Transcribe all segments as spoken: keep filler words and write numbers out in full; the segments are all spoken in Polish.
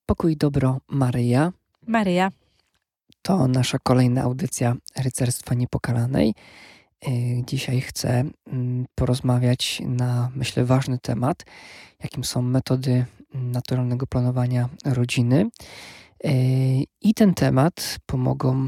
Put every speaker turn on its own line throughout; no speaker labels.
Pokój i dobro, Maryja.
Maryja.
To nasza kolejna audycja Rycerstwa Niepokalanej. Dzisiaj chcę porozmawiać na, myślę, ważny temat, jakim są metody naturalnego planowania rodziny. I ten temat pomogą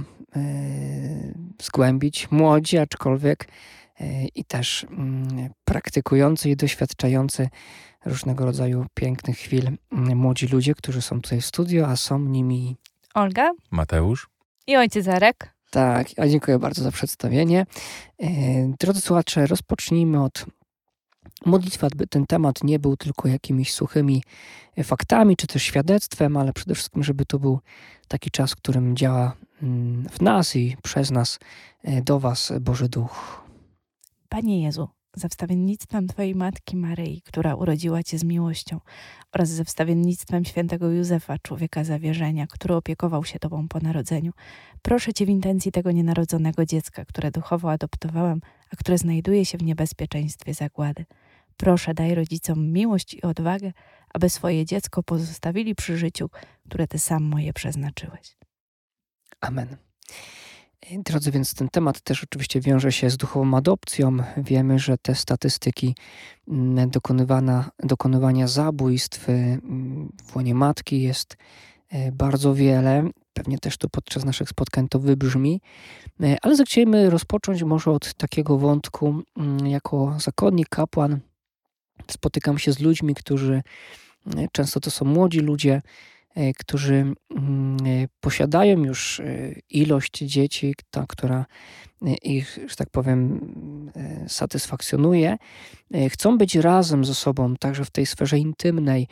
zgłębić młodzi, aczkolwiek i też praktykujący i doświadczający różnego rodzaju pięknych chwil młodzi ludzie, którzy są tutaj w studio, a są nimi
Olga,
Mateusz
i ojciec Arek.
Tak, a dziękuję bardzo za przedstawienie. Drodzy słuchacze, rozpocznijmy od modlitwy, aby ten temat nie był tylko jakimiś suchymi faktami, czy też świadectwem, ale przede wszystkim, żeby to był taki czas, w którym działa w nas i przez nas do was Boży Duch.
Panie Jezu, za wstawiennictwem Twojej Matki Maryi, która urodziła Cię z miłością, oraz ze wstawiennictwem świętego Józefa, człowieka zawierzenia, który opiekował się Tobą po narodzeniu, proszę Cię w intencji tego nienarodzonego dziecka, które duchowo adoptowałem, a które znajduje się w niebezpieczeństwie zagłady. Proszę, daj rodzicom miłość i odwagę, aby swoje dziecko pozostawili przy życiu, które Ty sam moje przeznaczyłeś.
Amen. Drodzy, więc ten temat też oczywiście wiąże się z duchową adopcją. Wiemy, że te statystyki dokonywana, dokonywania zabójstw w łonie matki jest bardzo wiele. Pewnie też tu podczas naszych spotkań to wybrzmi. Ale zechcielibyśmy rozpocząć może od takiego wątku. Jako zakonnik, kapłan spotykam się z ludźmi, którzy często to są młodzi ludzie, którzy posiadają już ilość dzieci, ta, która ich, że tak powiem, satysfakcjonuje, chcą być razem ze sobą, także w tej sferze intymnej,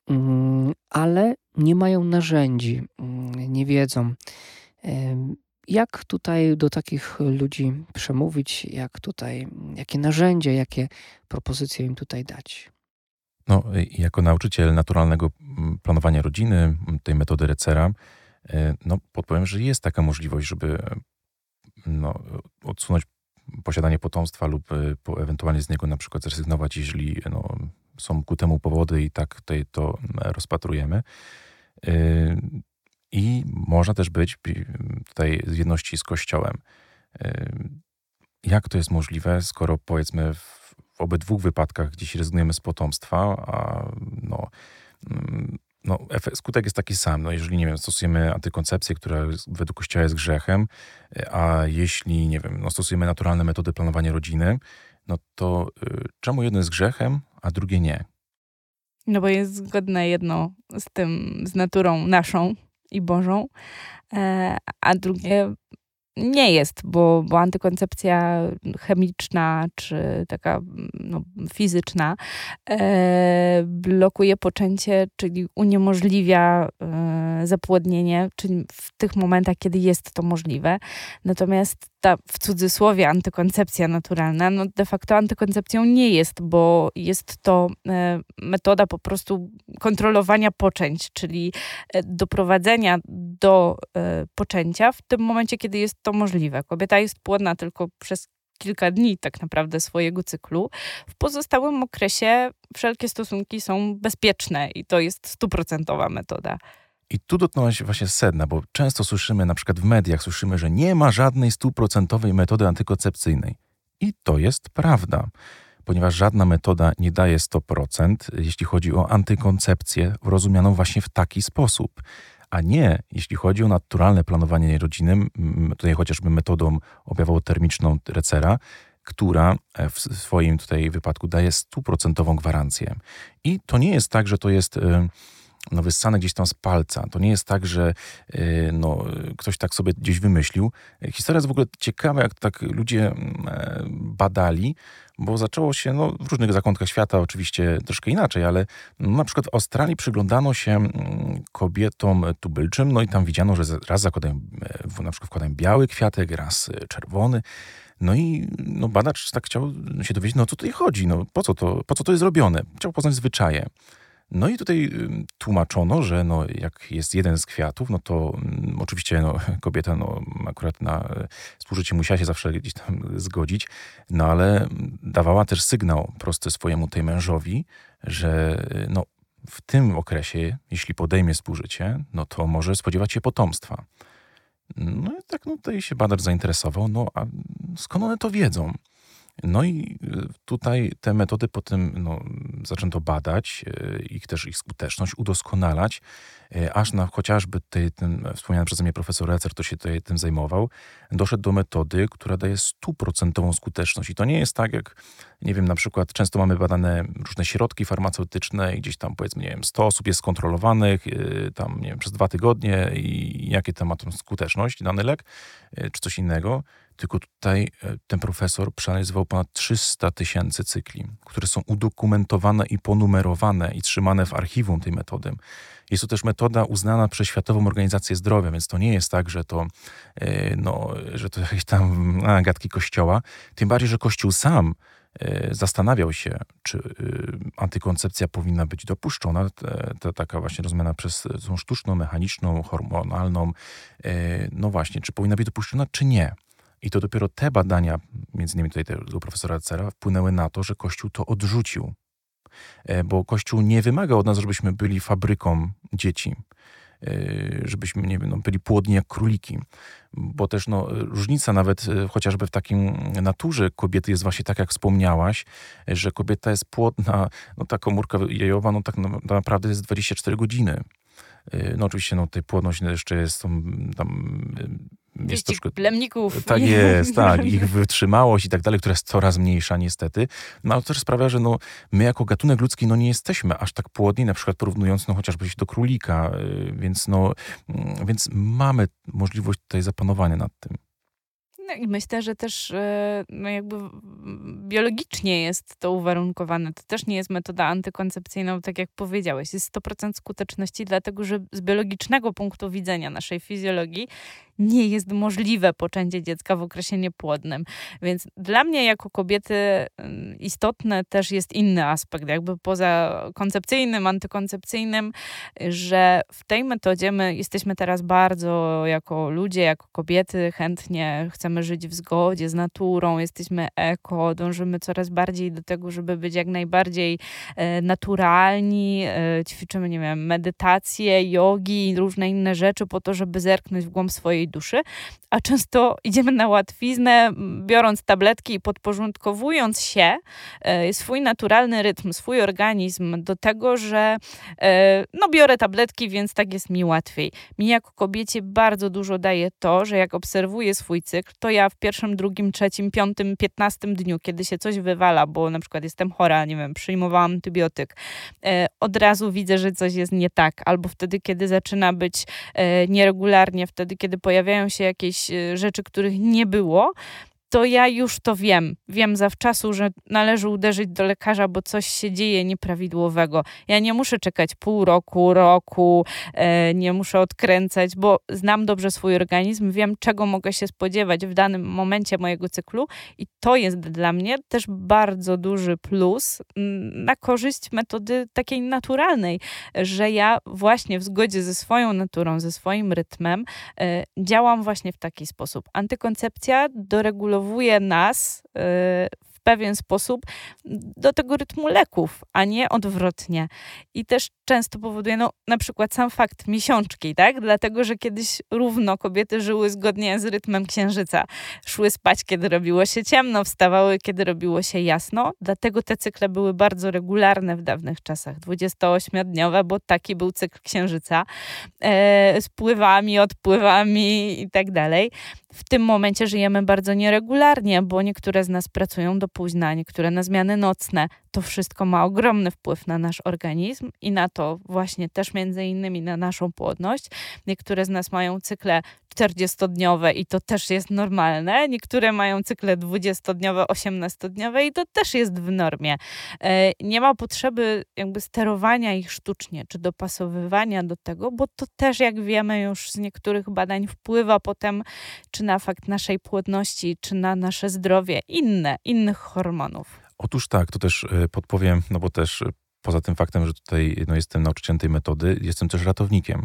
ale nie mają narzędzi, nie wiedzą, jak tutaj do takich ludzi przemówić, jak tutaj, jakie narzędzia, jakie propozycje im tutaj dać.
No, jako nauczyciel naturalnego planowania rodziny, tej metody Recera, no, podpowiem, że jest taka możliwość, żeby no, odsunąć posiadanie potomstwa lub po, ewentualnie z niego na przykład zrezygnować, jeżeli no, są ku temu powody i tak tutaj to rozpatrujemy. I można też być tutaj w jedności z Kościołem. Jak to jest możliwe, skoro powiedzmy w w obydwu wypadkach gdzieś rezygnujemy z potomstwa, a no, no, skutek jest taki sam. No, jeżeli, nie wiem, stosujemy antykoncepcję, która według Kościoła jest grzechem, a jeśli, nie wiem, no, stosujemy naturalne metody planowania rodziny, no to y, czemu jedno jest grzechem, a drugie nie?
No bo jest zgodne jedno z tym, z naturą naszą i Bożą, e, a drugie nie jest, bo, bo antykoncepcja chemiczna czy taka no, fizyczna e, blokuje poczęcie, czyli uniemożliwia e, zapłodnienie, czyli w tych momentach, kiedy jest to możliwe. Natomiast ta w cudzysłowie antykoncepcja naturalna, no de facto antykoncepcją nie jest, bo jest to e, metoda po prostu kontrolowania poczęć, czyli e, doprowadzenia do e, poczęcia w tym momencie, kiedy jest to możliwe. Kobieta jest płodna tylko przez kilka dni tak naprawdę swojego cyklu. W pozostałym okresie wszelkie stosunki są bezpieczne i to jest stuprocentowa metoda.
I tu dotknąłeś właśnie sedna, bo często słyszymy, na przykład w mediach słyszymy, że nie ma żadnej stuprocentowej metody antykoncepcyjnej. I to jest prawda, ponieważ żadna metoda nie daje sto procent, jeśli chodzi o antykoncepcję rozumianą właśnie w taki sposób. A nie, jeśli chodzi o naturalne planowanie rodziny, tutaj chociażby metodą objawowo-termiczną Recera, która w swoim tutaj wypadku daje stuprocentową gwarancję. I to nie jest tak, że to jest no, wyssane gdzieś tam z palca. To nie jest tak, że no, ktoś tak sobie gdzieś wymyślił. Historia jest w ogóle ciekawa, jak tak ludzie badali, bo zaczęło się no, w różnych zakątkach świata oczywiście troszkę inaczej, ale no, na przykład w Australii przyglądano się kobietom tubylczym, no i tam widziano, że raz zakładają, na przykład wkładają biały kwiatek, raz czerwony. No i no, badacz tak chciał się dowiedzieć, no o co tutaj chodzi, no po co to, po co to jest robione? Chciał poznać zwyczaje. No i tutaj tłumaczono, że no, jak jest jeden z kwiatów, no to um, oczywiście no, kobieta no, akurat na współżycie musiała się zawsze gdzieś tam zgodzić, no ale dawała też sygnał prosty swojemu tej mężowi, że no, w tym okresie, jeśli podejmie współżycie, no to może spodziewać się potomstwa. No i tak no, tutaj się badacz zainteresował, no a skąd one to wiedzą? No i tutaj te metody potem no, zaczęto badać, ich też ich skuteczność, udoskonalać, aż na chociażby tej, ten wspomniany przeze mnie profesor Recer, to się tutaj tym zajmował, doszedł do metody, która daje stuprocentową skuteczność. I to nie jest tak, jak, nie wiem, na przykład często mamy badane różne środki farmaceutyczne i gdzieś tam powiedzmy, nie wiem, sto osób jest skontrolowanych, tam, nie wiem, przez dwa tygodnie i jakie tam ma tą skuteczność, dany lek, czy coś innego. Tylko tutaj ten profesor przeanalizował ponad trzysta tysięcy cykli, które są udokumentowane i ponumerowane i trzymane w archiwum tej metody. Jest to też metoda uznana przez Światową Organizację Zdrowia, więc to nie jest tak, że to, no, że to jakieś tam a, gadki Kościoła. Tym bardziej, że Kościół sam zastanawiał się, czy antykoncepcja powinna być dopuszczona, to taka właśnie rozumiana przez tą sztuczną, mechaniczną, hormonalną, no właśnie, czy powinna być dopuszczona, czy nie. I to dopiero te badania, między innymi tutaj tego profesora Recera, wpłynęły na to, że Kościół to odrzucił. Bo Kościół nie wymaga od nas, żebyśmy byli fabryką dzieci, żebyśmy, nie wiem, no, byli płodni jak króliki. Bo też no, różnica nawet chociażby w takim naturze kobiety jest właśnie tak, jak wspomniałaś, że kobieta jest płodna, no ta komórka jajowa, no tak no, naprawdę jest dwadzieścia cztery godziny. No oczywiście no, tej płodność jeszcze jest tam... tam
jest troszkę, plemników.
Tak jest, tak. Ich wytrzymałość i tak dalej, która jest coraz mniejsza niestety. No ale to też sprawia, że no, my jako gatunek ludzki no, nie jesteśmy aż tak płodni, na przykład porównując no, chociażby się do królika. Więc, no, więc mamy możliwość tutaj zapanowania nad tym.
No i myślę, że też no jakby biologicznie jest to uwarunkowane. To też nie jest metoda antykoncepcyjna, tak jak powiedziałeś. Jest sto procent skuteczności, dlatego że z biologicznego punktu widzenia naszej fizjologii nie jest możliwe poczęcie dziecka w okresie niepłodnym. Więc dla mnie jako kobiety istotny też jest inny aspekt, jakby poza koncepcyjnym, antykoncepcyjnym, że w tej metodzie my jesteśmy teraz bardzo jako ludzie, jako kobiety chętnie chcemy żyć w zgodzie z naturą, jesteśmy eko, dążymy coraz bardziej do tego, żeby być jak najbardziej naturalni, ćwiczymy, nie wiem, medytację, jogi, różne inne rzeczy po to, żeby zerknąć w głąb swojej duszy, a często idziemy na łatwiznę, biorąc tabletki i podporządkowując się, e, swój naturalny rytm, swój organizm do tego, że e, no biorę tabletki, więc tak jest mi łatwiej. Mi jako kobiecie bardzo dużo daje to, że jak obserwuję swój cykl, to ja w pierwszym, drugim, trzecim, piątym, piętnastym dniu, kiedy się coś wywala, bo na przykład jestem chora, nie wiem, przyjmowałam antybiotyk, e, od razu widzę, że coś jest nie tak, albo wtedy, kiedy zaczyna być e, nieregularnie, wtedy, kiedy pojawiają się jakieś rzeczy, których nie było, to ja już to wiem. Wiem zawczasu, że należy uderzyć do lekarza, bo coś się dzieje nieprawidłowego. Ja nie muszę czekać pół roku, roku, e, nie muszę odkręcać, bo znam dobrze swój organizm, wiem, czego mogę się spodziewać w danym momencie mojego cyklu i to jest dla mnie też bardzo duży plus na korzyść metody takiej naturalnej, że ja właśnie w zgodzie ze swoją naturą, ze swoim rytmem e, działam właśnie w taki sposób. Antykoncepcja doregulowuje nas yy, w pewien sposób do tego rytmu leków, a nie odwrotnie. I też często powoduje, no na przykład sam fakt miesiączki, tak? Dlatego, że kiedyś równo kobiety żyły zgodnie z rytmem księżyca. Szły spać, kiedy robiło się ciemno, wstawały, kiedy robiło się jasno. Dlatego te cykle były bardzo regularne w dawnych czasach, dwudziestoośmiodniowe, bo taki był cykl księżyca, e, z pływami, odpływami i tak dalej. W tym momencie żyjemy bardzo nieregularnie, bo niektóre z nas pracują do późna, niektóre na zmiany nocne. To wszystko ma ogromny wpływ na nasz organizm i na to właśnie też między innymi na naszą płodność. Niektóre z nas mają cykle czterdziestodniowe i to też jest normalne. Niektóre mają cykle dwudziestodniowe, osiemnastodniowe i to też jest w normie. Nie ma potrzeby jakby sterowania ich sztucznie, czy dopasowywania do tego, bo to też, jak wiemy już z niektórych badań, wpływa potem czy na fakt naszej płodności, czy na nasze zdrowie, inne, innych hormonów.
Otóż tak, to też podpowiem, no bo też poza tym faktem, że tutaj no, jestem nauczycielem tej metody, jestem też ratownikiem.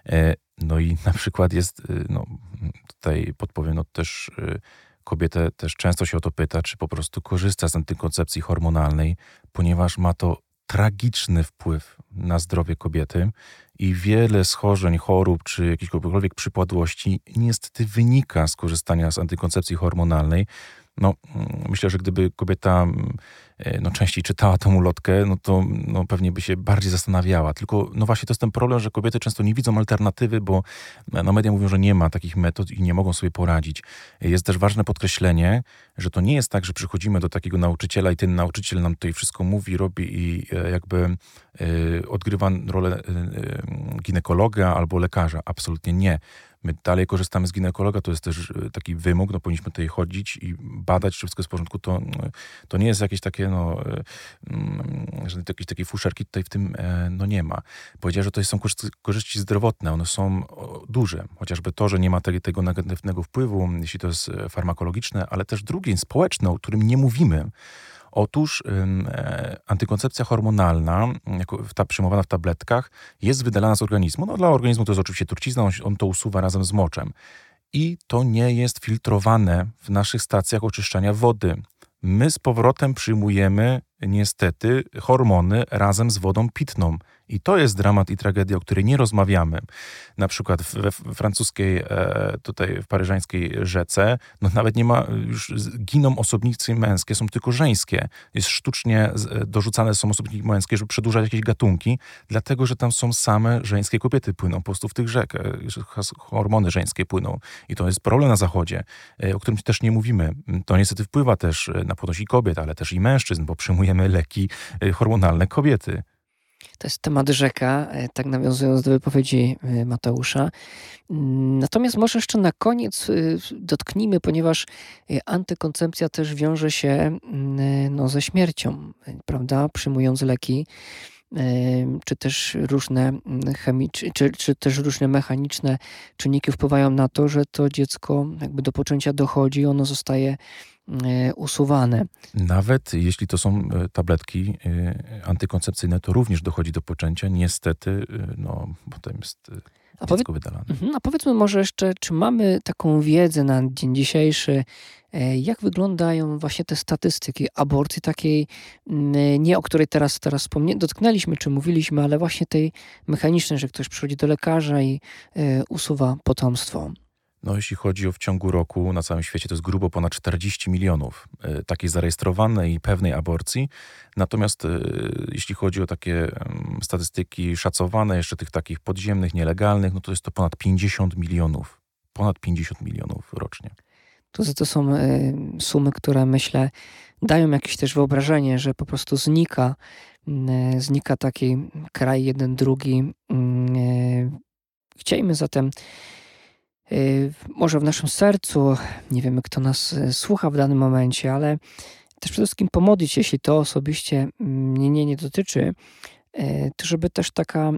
No i na przykład jest, no tutaj podpowiem, no też kobietę też często się o to pyta, czy po prostu korzysta z antykoncepcji hormonalnej, ponieważ ma to tragiczny wpływ na zdrowie kobiety i wiele schorzeń, chorób czy jakiejkolwiek przypadłości niestety wynika z korzystania z antykoncepcji hormonalnej. No, myślę, że gdyby kobieta no, częściej czytała tą ulotkę, no to no, pewnie by się bardziej zastanawiała. Tylko no właśnie to jest ten problem, że kobiety często nie widzą alternatywy, bo no, media mówią, że nie ma takich metod i nie mogą sobie poradzić. Jest też ważne podkreślenie, że to nie jest tak, że przychodzimy do takiego nauczyciela i ten nauczyciel nam tutaj wszystko mówi, robi i jakby y, odgrywa rolę y, ginekologa albo lekarza. Absolutnie nie. My dalej korzystamy z ginekologa, to jest też taki wymóg, no powinniśmy tutaj chodzić i badać, czy wszystko jest w porządku. To, to nie jest jakieś takie, no, że jakieś takiej fuszerki tutaj w tym no nie ma. Powiedziałem, że to są korzyści zdrowotne, one są duże. Chociażby to, że nie ma tego, tego negatywnego wpływu, jeśli to jest farmakologiczne, ale też drugie, społeczne, o którym nie mówimy. Otóż e, antykoncepcja hormonalna, jako ta przyjmowana w tabletkach, jest wydalana z organizmu. No, dla organizmu to jest oczywiście trucizna, on, on to usuwa razem z moczem. I to nie jest filtrowane w naszych stacjach oczyszczania wody. My z powrotem przyjmujemy niestety hormony razem z wodą pitną. I to jest dramat i tragedia, o której nie rozmawiamy. Na przykład we francuskiej, tutaj w paryżańskiej rzece, no nawet nie ma, już giną osobniki męskie, są tylko żeńskie. Jest sztucznie dorzucane są osobniki męskie, żeby przedłużać jakieś gatunki, dlatego, że tam są same żeńskie kobiety płyną po prostu w tych rzek. Hormony żeńskie płyną. I to jest problem na zachodzie, o którym też nie mówimy. To niestety wpływa też na płodność i kobiet, ale też i mężczyzn, bo przyjmujemy leki hormonalne kobiety.
To jest temat rzeka, tak nawiązując do wypowiedzi Mateusza. Natomiast może jeszcze na koniec dotknijmy, ponieważ antykoncepcja też wiąże się no, ze śmiercią, prawda? Przyjmując leki, czy też różne chemiczne, czy, czy też różne mechaniczne czynniki wpływają na to, że to dziecko jakby do poczęcia dochodzi, ono zostaje usuwane.
Nawet jeśli to są tabletki antykoncepcyjne, to również dochodzi do poczęcia. Niestety, no, potem jest
a
dziecko
powie-
wydalane.
A powiedzmy może jeszcze, czy mamy taką wiedzę na dzień dzisiejszy, jak wyglądają właśnie te statystyki aborcji takiej, nie o której teraz, teraz wspomnie, dotknęliśmy, czy mówiliśmy, ale właśnie tej mechanicznej, że ktoś przychodzi do lekarza i usuwa potomstwo.
No, jeśli chodzi o w ciągu roku na całym świecie, to jest grubo ponad czterdzieści milionów y, takiej zarejestrowanej i pewnej aborcji. Natomiast y, jeśli chodzi o takie y, statystyki szacowane, jeszcze tych takich podziemnych, nielegalnych, no to jest to ponad pięćdziesiąt milionów. Ponad pięćdziesiąt milionów rocznie.
To, to są y, sumy, które myślę dają jakieś też wyobrażenie, że po prostu znika, y, znika taki kraj jeden, drugi. Y, chcielibyśmy zatem może w naszym sercu, nie wiemy kto nas słucha w danym momencie, ale też przede wszystkim pomodlić się, jeśli to osobiście mnie nie, nie dotyczy, to żeby też taka,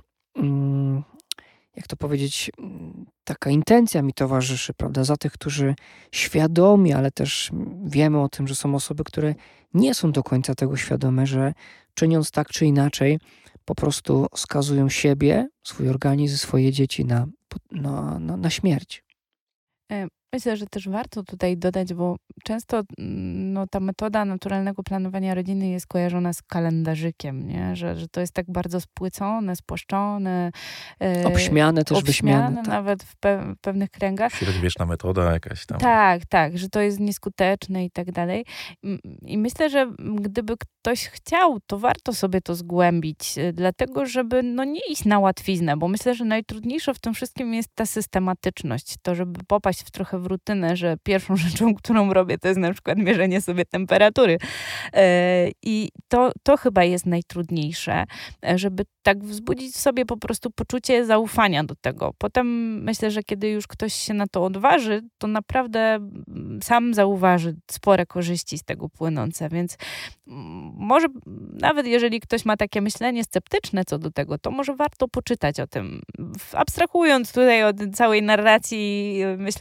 jak to powiedzieć, taka intencja mi towarzyszy, prawda, za tych, którzy świadomie, ale też wiemy o tym, że są osoby, które nie są do końca tego świadome, że czyniąc tak czy inaczej, po prostu skazują siebie, swój organizm, swoje dzieci na, na, na, na śmierć.
Myślę, że też warto tutaj dodać, bo często no, ta metoda naturalnego planowania rodziny jest kojarzona z kalendarzykiem, nie? Że, że to jest tak bardzo spłycone, spłaszczone.
E, obśmiane też,
obśmiane
wyśmiane.
nawet w, pe- w pewnych kręgach.
Średniowieczna metoda jakaś tam.
Tak, tak, że to jest nieskuteczne i tak dalej. I myślę, że gdyby ktoś chciał, to warto sobie to zgłębić, dlatego żeby no, nie iść na łatwiznę, bo myślę, że najtrudniejsze w tym wszystkim jest ta systematyczność. To, żeby popaść w trochę w rutynę, że pierwszą rzeczą, którą robię, to jest na przykład mierzenie sobie temperatury. I to, to chyba jest najtrudniejsze, żeby tak wzbudzić w sobie po prostu poczucie zaufania do tego. Potem myślę, że kiedy już ktoś się na to odważy, to naprawdę sam zauważy spore korzyści z tego płynące, więc może nawet jeżeli ktoś ma takie myślenie sceptyczne co do tego, to może warto poczytać o tym. Abstrahując tutaj od całej narracji, myślę, i religii,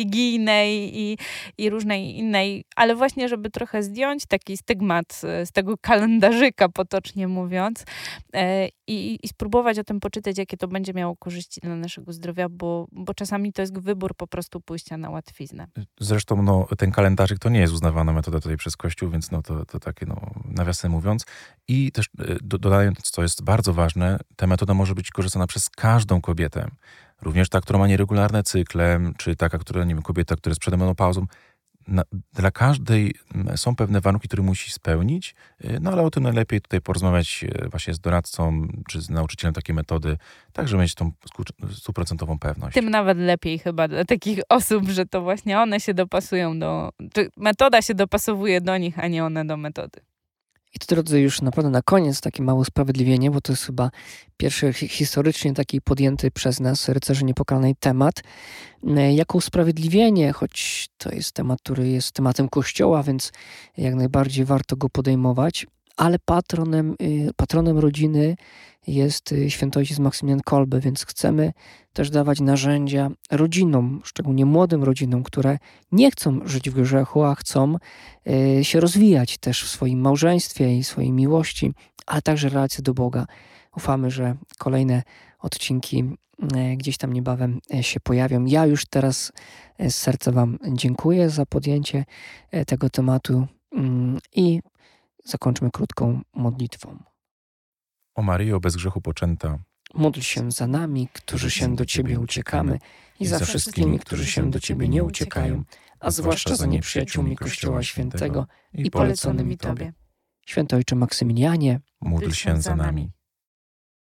religijnej i, i różnej innej, ale właśnie, żeby trochę zdjąć taki stygmat z tego kalendarzyka, potocznie mówiąc, i, i spróbować o tym poczytać, jakie to będzie miało korzyści dla naszego zdrowia, bo, bo czasami to jest wybór po prostu pójścia na łatwiznę.
Zresztą no, ten kalendarzyk to nie jest uznawana metoda tutaj przez Kościół, więc no, to, to takie no, nawiasem mówiąc. I też do, dodając, co jest bardzo ważne, ta metoda może być korzystana przez każdą kobietę. Również ta, która ma nieregularne cykle, czy taka, która, nie wiem, kobieta, która jest przed menopauzą. Na, dla każdej są pewne warunki, które musi spełnić, no ale o tym najlepiej tutaj porozmawiać właśnie z doradcą, czy z nauczycielem takiej metody, tak żeby mieć tą stuprocentową pewność.
Tym nawet lepiej chyba dla takich osób, że to właśnie one się dopasują do, czy metoda się dopasowuje do nich, a nie one do metody.
I to, drodzy, już naprawdę na koniec takie małe usprawiedliwienie, bo to jest chyba pierwszy historycznie taki podjęty przez nas, rycerzy niepokalanej, temat. Jako usprawiedliwienie, choć to jest temat, który jest tematem Kościoła, więc jak najbardziej warto go podejmować, ale patronem, patronem rodziny jest święty ojciec Maksymilian Kolbe, więc chcemy też dawać narzędzia rodzinom, szczególnie młodym rodzinom, które nie chcą żyć w grzechu, a chcą się rozwijać też w swoim małżeństwie i swojej miłości, ale także relacje do Boga. Ufamy, że kolejne odcinki gdzieś tam niebawem się pojawią. Ja już teraz z serca Wam dziękuję za podjęcie tego tematu i zakończmy krótką modlitwą.
O Maryjo, bez grzechu poczęta,
módl się za nami, którzy się do Ciebie uciekamy, i za wszystkimi, którzy się do Ciebie nie uciekają, a zwłaszcza za nieprzyjaciółmi Kościoła Świętego i poleconymi Tobie. Święty Ojcze Maksymilianie,
módl się za nami.